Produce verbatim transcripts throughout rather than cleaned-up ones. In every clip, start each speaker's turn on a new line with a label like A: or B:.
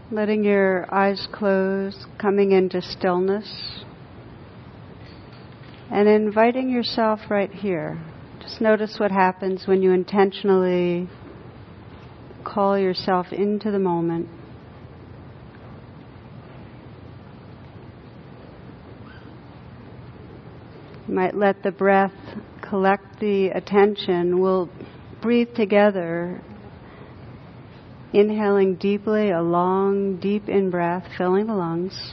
A: Letting your eyes close, coming into stillness, and inviting yourself right here. Just notice what happens when you intentionally call yourself into the moment. You might let the breath collect the attention. We'll breathe together, inhaling deeply, a long, deep in-breath, filling the lungs.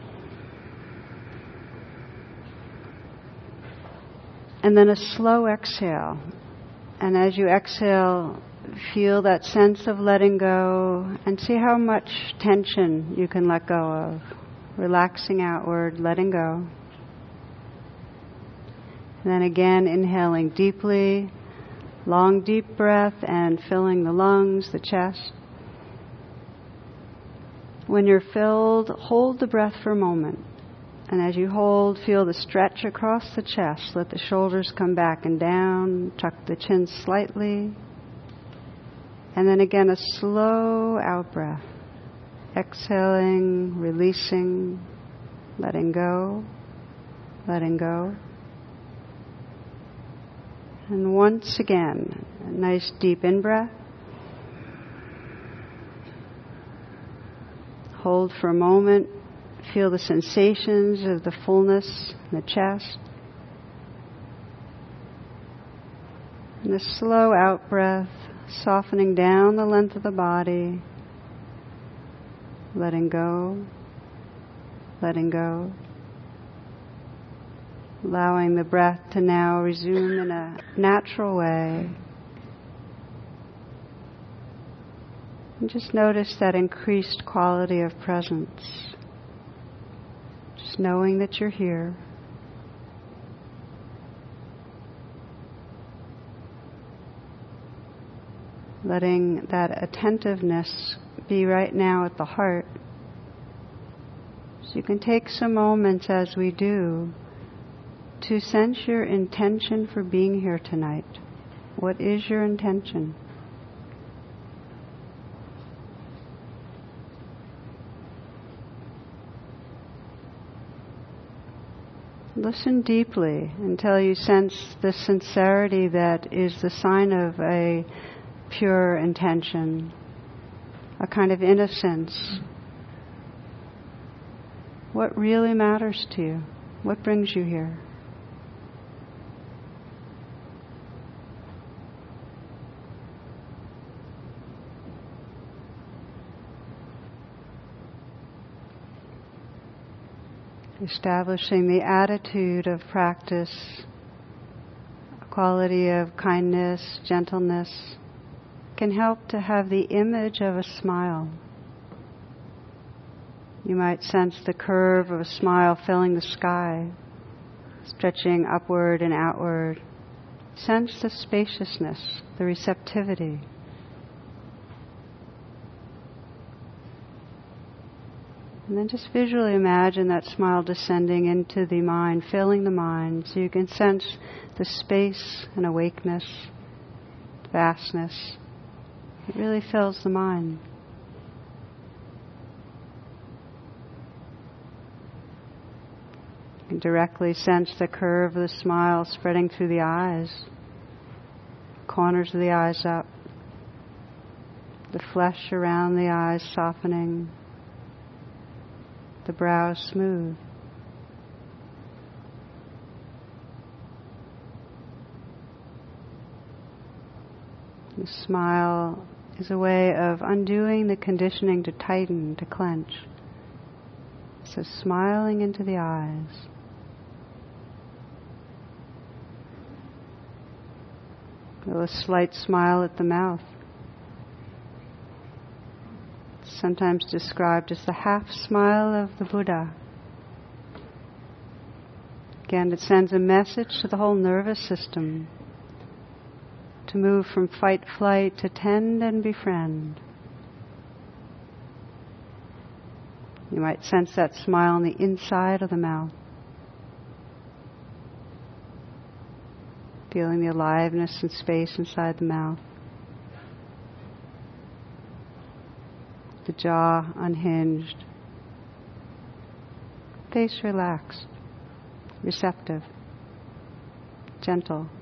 A: And then a slow exhale. And as you exhale, feel that sense of letting go and see how much tension you can let go of. Relaxing outward, letting go. And then again, inhaling deeply, long deep breath and filling the lungs, the chest. When you're filled, hold the breath for a moment. And as you hold, feel the stretch across the chest. Let the shoulders come back and down. Tuck the chin slightly. And then again, a slow out breath. Exhaling, releasing, letting go, letting go. And once again, a nice deep in-breath. Hold for a moment. Feel the sensations of the fullness in the chest. And a slow out breath, softening down the length of the body. Letting go, letting go. Allowing the breath to now resume in a natural way. And just notice that increased quality of presence. Just knowing that you're here. Letting that attentiveness be right now at the heart. So you can take some moments as we do to sense your intention for being here tonight. What is your intention? Listen deeply until you sense the sincerity that is the sign of a pure intention, a kind of innocence. What really matters to you? What brings you here? Establishing the attitude of practice, a quality of kindness, gentleness, can help to have the image of a smile. You might sense the curve of a smile filling the sky, stretching upward and outward. Sense the spaciousness, the receptivity. And then just visually imagine that smile descending into the mind, filling the mind, so you can sense the space and awakeness, vastness. It really fills the mind. You can directly sense the curve of the smile spreading through the eyes, corners of the eyes up, the flesh around the eyes softening, the brow smooth. The smile is a way of undoing the conditioning to tighten, to clench. So smiling into the eyes. A slight smile at the mouth. Sometimes described as the half smile of the Buddha. Again, it sends a message to the whole nervous system to move from fight, flight to tend and befriend. You might sense that smile on the inside of the mouth. Feeling the aliveness and space inside the mouth. the jaw unhinged, face relaxed, receptive, gentle.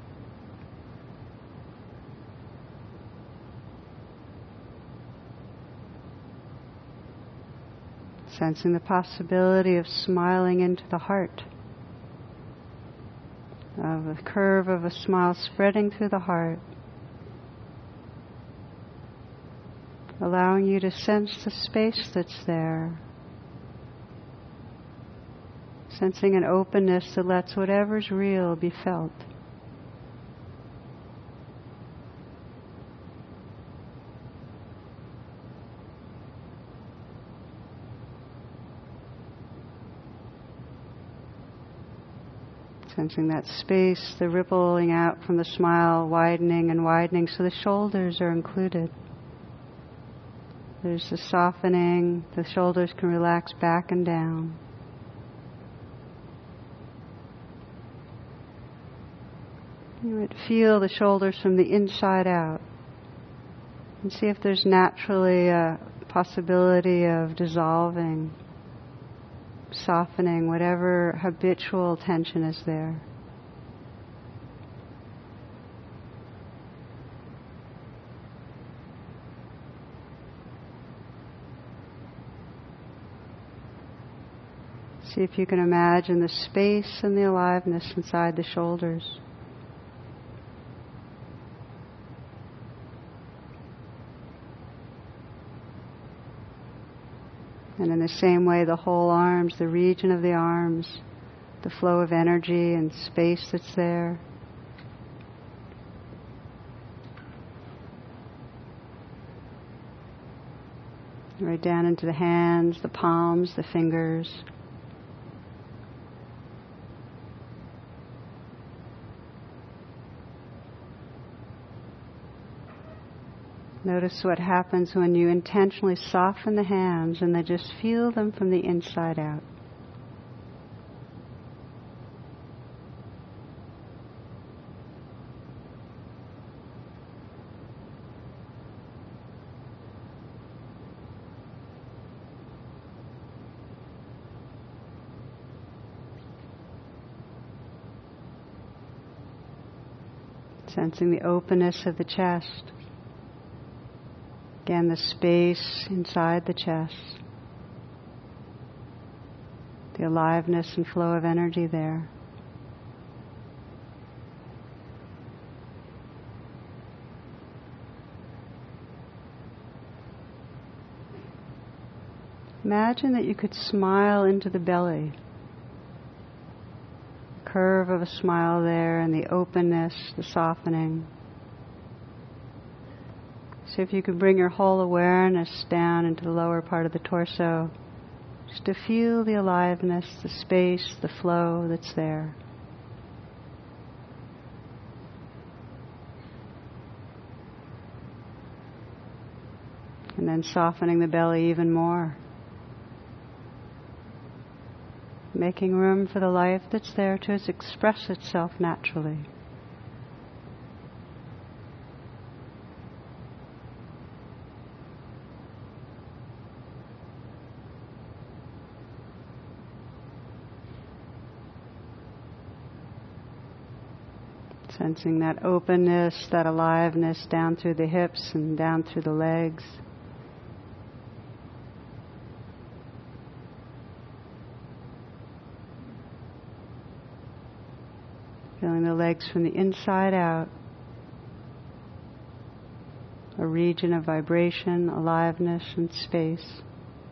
A: Sensing the possibility of smiling into the heart, of a curve of a smile spreading through the heart, allowing you to sense the space that's there, sensing an openness that lets whatever's real be felt. Sensing that space, the rippling out from the smile, widening and widening so the shoulders are included. There's the softening, the shoulders can relax back and down. You might feel the shoulders from the inside out and see if there's naturally a possibility of dissolving, softening whatever habitual tension is there. See if you can imagine the space and the aliveness inside the shoulders. And in the same way, the whole arms, the region of the arms, the flow of energy and space that's there. Right down into the hands, the palms, the fingers. Notice what happens when you intentionally soften the hands and then just feel them from the inside out. Sensing the openness of the chest. Again, the space inside the chest, the aliveness and flow of energy there. Imagine that you could smile into the belly. The curve of a smile there and the openness, the softening. So if you could bring your whole awareness down into the lower part of the torso, just to feel the aliveness, the space, the flow that's there. And then softening the belly even more. Making room for the life that's there to express itself naturally. Sensing that openness, that aliveness down through the hips and down through the legs. Feeling the legs from the inside out. A region of vibration, aliveness, and space.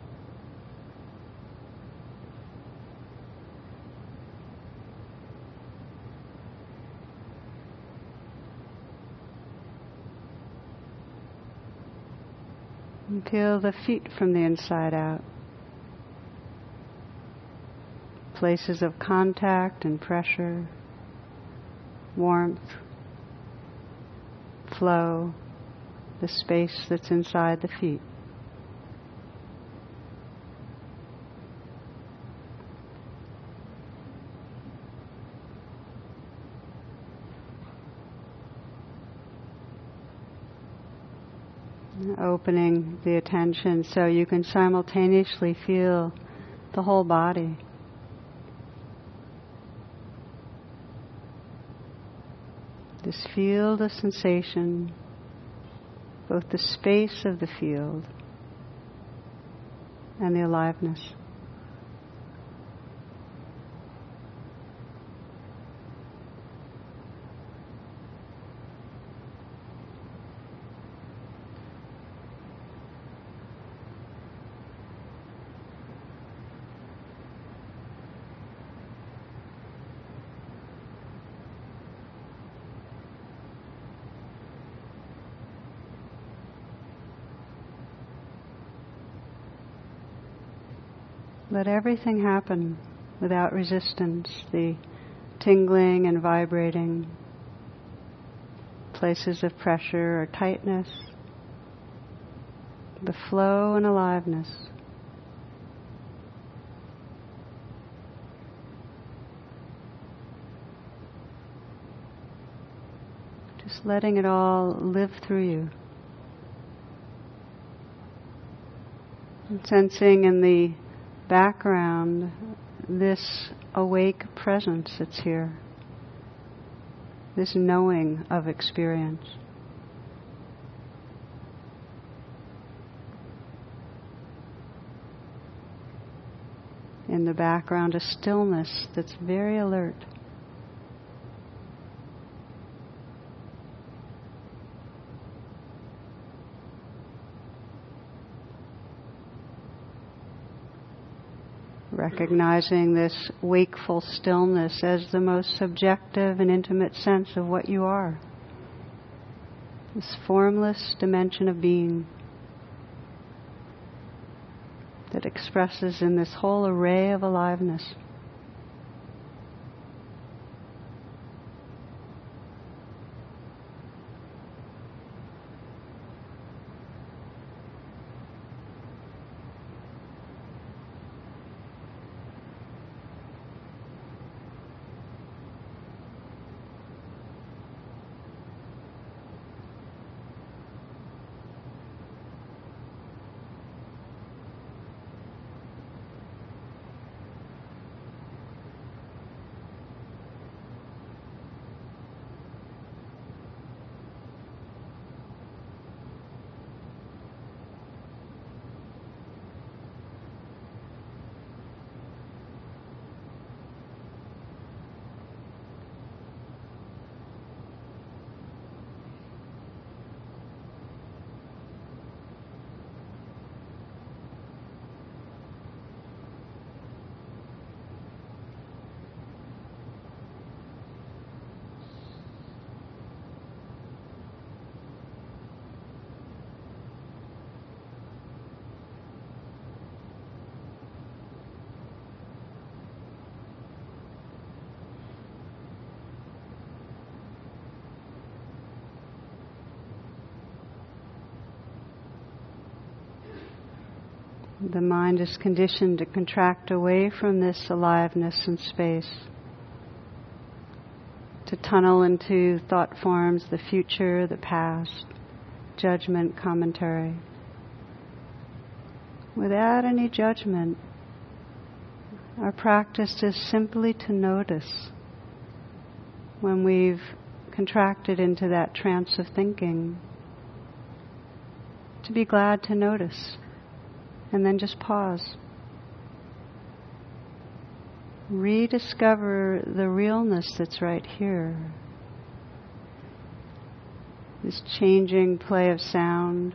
A: And feel the feet from the inside out. Places of contact and pressure, warmth, flow, the space that's inside the feet. opening the attention so you can simultaneously feel the whole body. This field of sensation, both the space of the field and the aliveness. Let everything happen without resistance, the tingling and vibrating, places of pressure or tightness, the flow and aliveness. Just letting it all live through you. And sensing in the background this awake presence that's here, this knowing of experience. In the background, a stillness that's very alert. Recognizing this wakeful stillness as the most subjective and intimate sense of what you are. This formless dimension of being that expresses in this whole array of aliveness. The mind is conditioned to contract away from this aliveness and space, to tunnel into thought forms, the future, the past, judgment, commentary. Without any judgment, our practice is simply to notice when we've contracted into that trance of thinking, to be glad to notice. And then just pause. Rediscover the realness that's right here. This changing play of sound.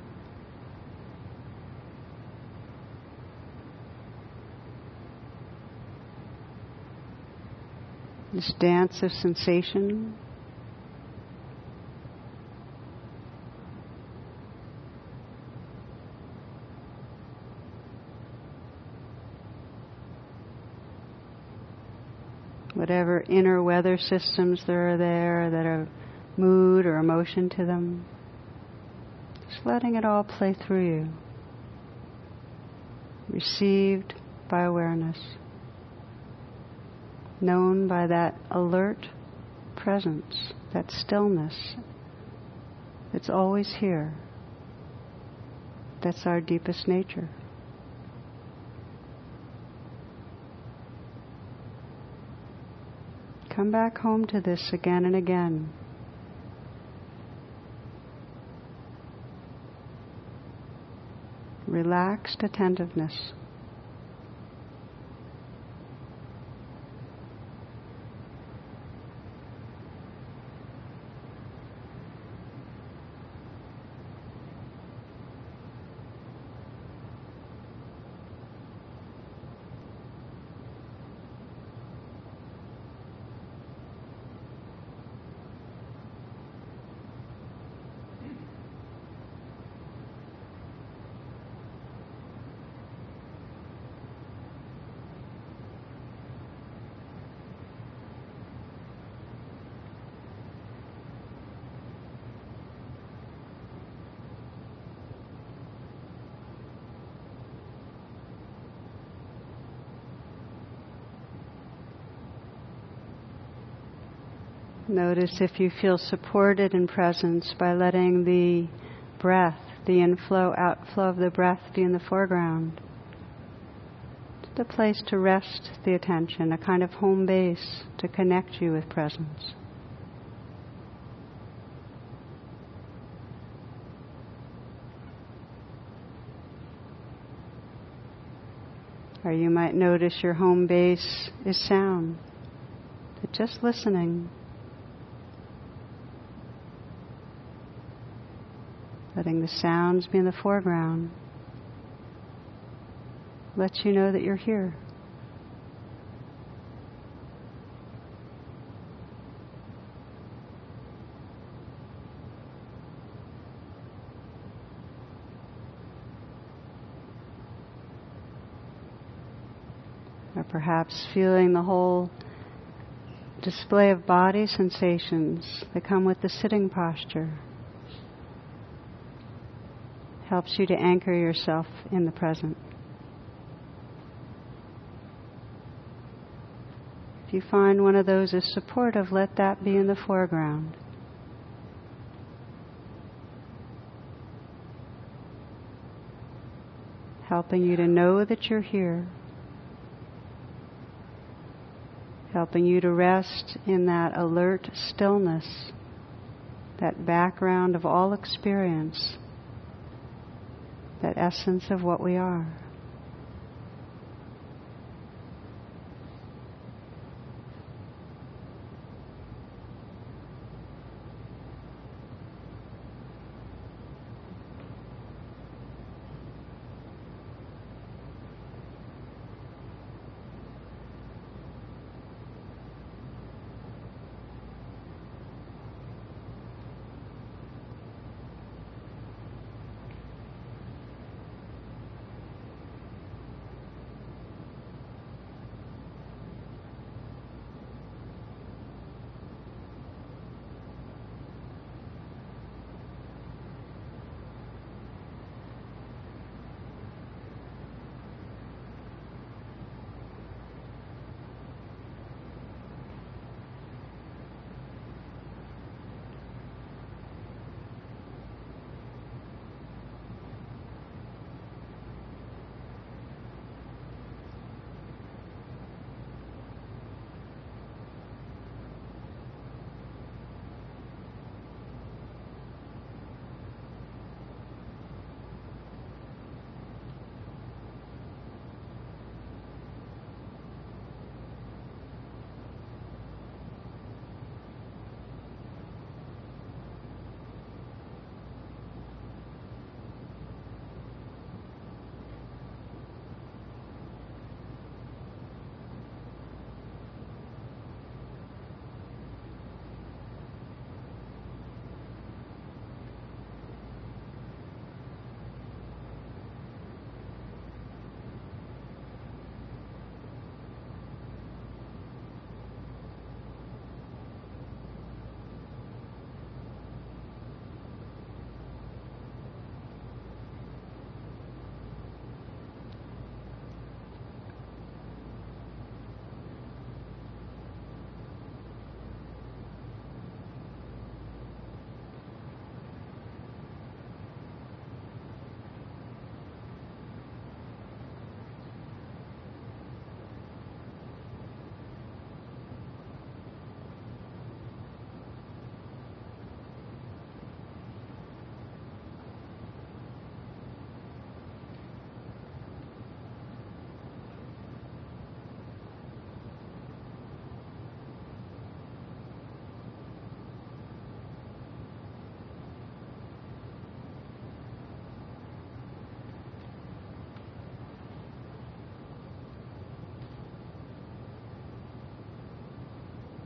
A: This dance of sensation. Whatever inner weather systems there are there that are mood or emotion to them. Just letting it all play through you. Received by awareness. Known by that alert presence, that stillness that's always here. That's our deepest nature. Come back home to this again and again. Relaxed attentiveness. Notice if you feel supported in presence by letting the breath, the inflow, outflow of the breath be in the foreground. Just a place to rest the attention, a kind of home base to connect you with presence. Or you might notice your home base is sound, but just listening. Letting the sounds be in the foreground lets you know that you're here. Or perhaps feeling the whole display of body sensations that come with the sitting posture. Helps you to anchor yourself in the present. If you find one of those is supportive, let that be in the foreground. Helping you to know that you're here. Helping you to rest in that alert stillness, that background of all experience. That essence of what we are.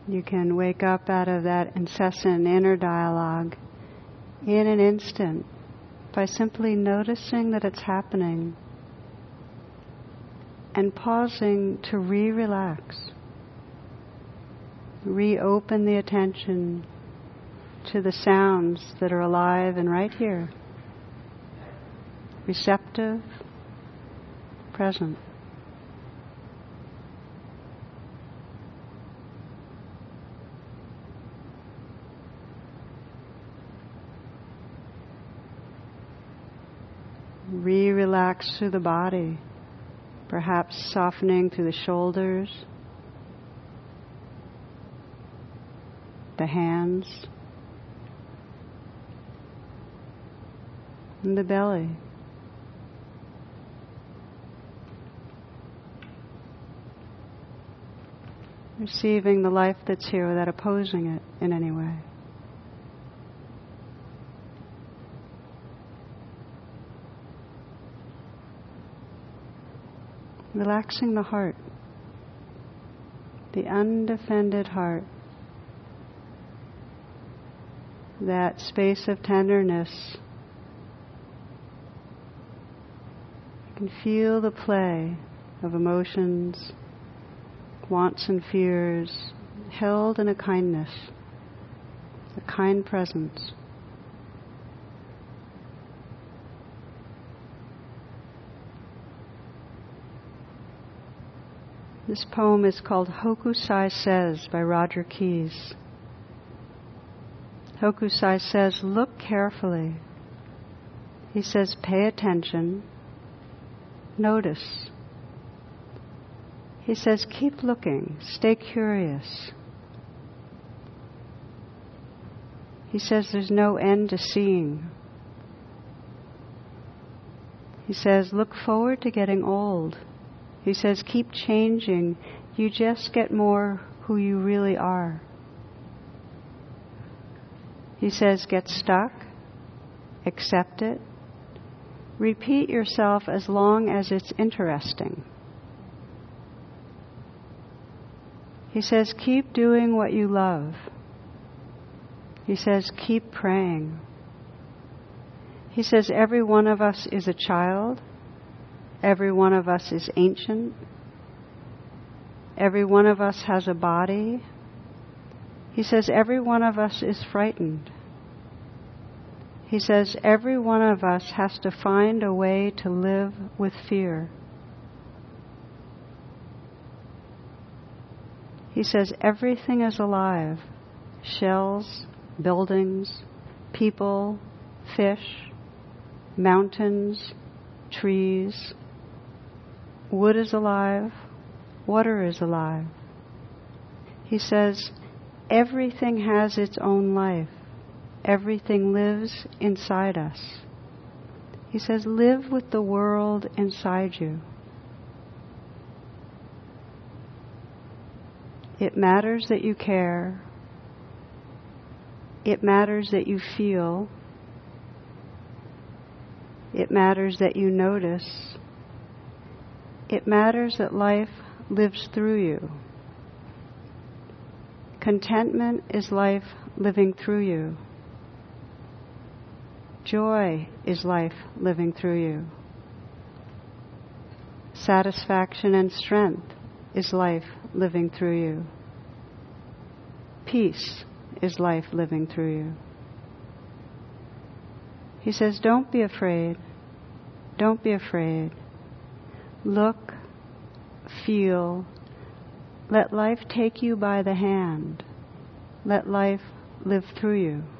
A: You can wake up out of that incessant inner dialogue in an instant by simply noticing that it's happening and pausing to re-relax, reopen the attention to the sounds that are alive and right here, receptive, present. Re-relax through the body, perhaps softening through the shoulders, the hands, and the belly. Receiving the life that's here without opposing it in any way. Relaxing the heart, the undefended heart, that space of tenderness. You can feel the play of emotions, wants and fears, held in a kindness, a kind presence. This poem is called Hokusai Says by Roger Keyes. Hokusai says, look carefully. He says, pay attention, notice. He says, keep looking, stay curious. He says, there's no end to seeing. He says, look forward to getting old. He says, keep changing. You just get more who you really are. He says, get stuck, accept it, repeat yourself as long as it's interesting. He says, keep doing what you love. He says, keep praying. He says, every one of us is a child. Every one of us is ancient. Every one of us has a body. He says, every one of us is frightened. He says, every one of us has to find a way to live with fear. He says, everything is alive. Shells, buildings, people, fish, mountains, trees. Wood is alive. Water is alive. He says, everything has its own life. Everything lives inside us. He says, live with the world inside you. It matters that you care. It matters that you feel. It matters that you notice. It matters that life lives through you. Contentment is life living through you. Joy is life living through you. Satisfaction and strength is life living through you. Peace is life living through you. He says, don't be afraid. Don't be afraid. Look, feel. Let life take you by the hand. Let life live through you.